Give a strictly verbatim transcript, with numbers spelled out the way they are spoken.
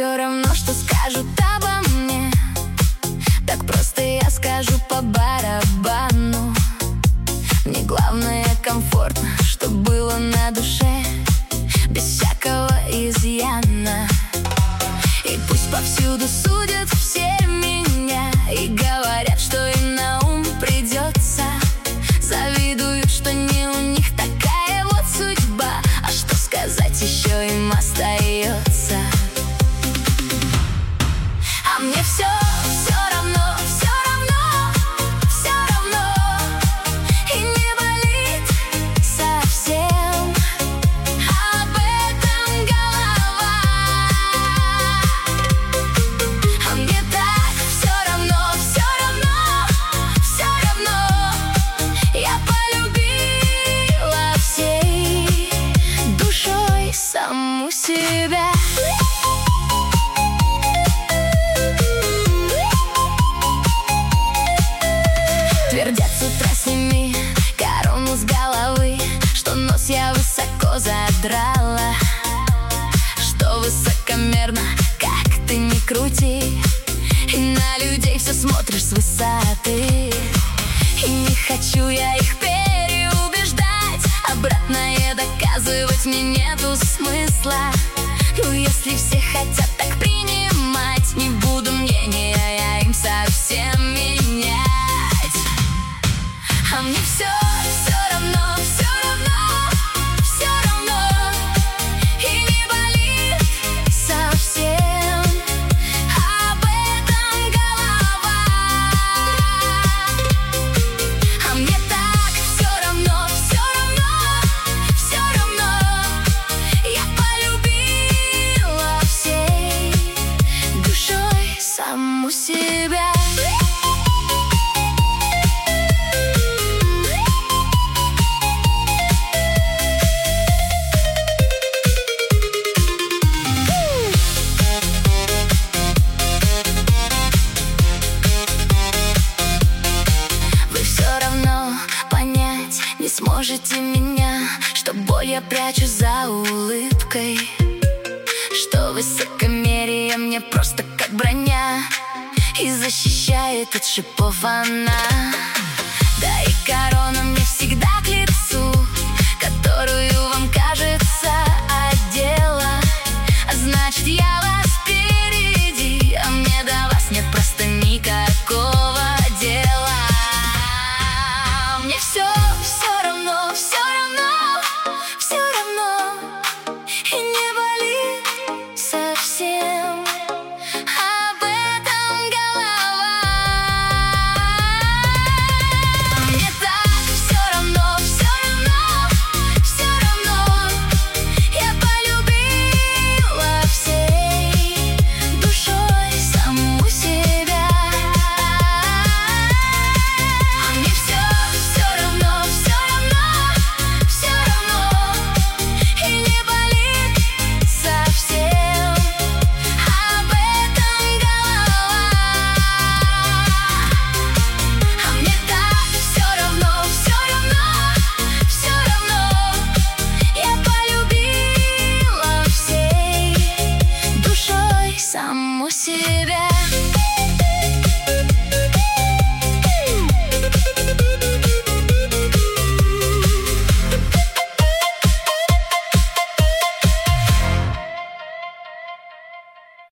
все равно, что скажут обо мне. Так просто я скажу по барабану. Мне главное комфортно, чтоб было на душе, без всякого изъяна. И пусть повсюду судят все меня и говорят, что им на ум придется. Завидуют, что не у них такая вот судьба. А что сказать еще им остается? А мне все, все равно, все равно, все равно. И не болит совсем об этом голова. А мне так все равно, все равно, все равно. Я полюбила всей душой саму себя. Твердят с утра: сними корону с головы, что нос я высоко задрала, что высокомерно, как ты ни крути, и на людей все смотришь с высоты. И не хочу я их переубеждать, обратное доказывать мне нету смысла. Ну если все хотят так принимать, не буду мнения я им совсем менять. А мне все, все равно, все равно, все равно. И не болит совсем об этом голова. А мне так все равно, все равно, все равно. Я полюбила всей душой саму себя. Не сможете меня, что боль я прячу за улыбкой, что высокомерие мне просто как броня и защищает от шипов она. Да и корона мне всегда к лицу, которую вам, кажется, одела. А значит, я вас впереди, а мне до вас нет просто никакого дела. Мне все, все равно, все равно, все равно. И не болит совсем об этом голова. Мне так все равно, все равно, все равно. Я полюбила всей душой саму себя. А мне все, все равно, все равно, все равно. И не болит совсем об этом голова. А мне так все равно, все равно, все равно. Я полюбила всей душой саму себя.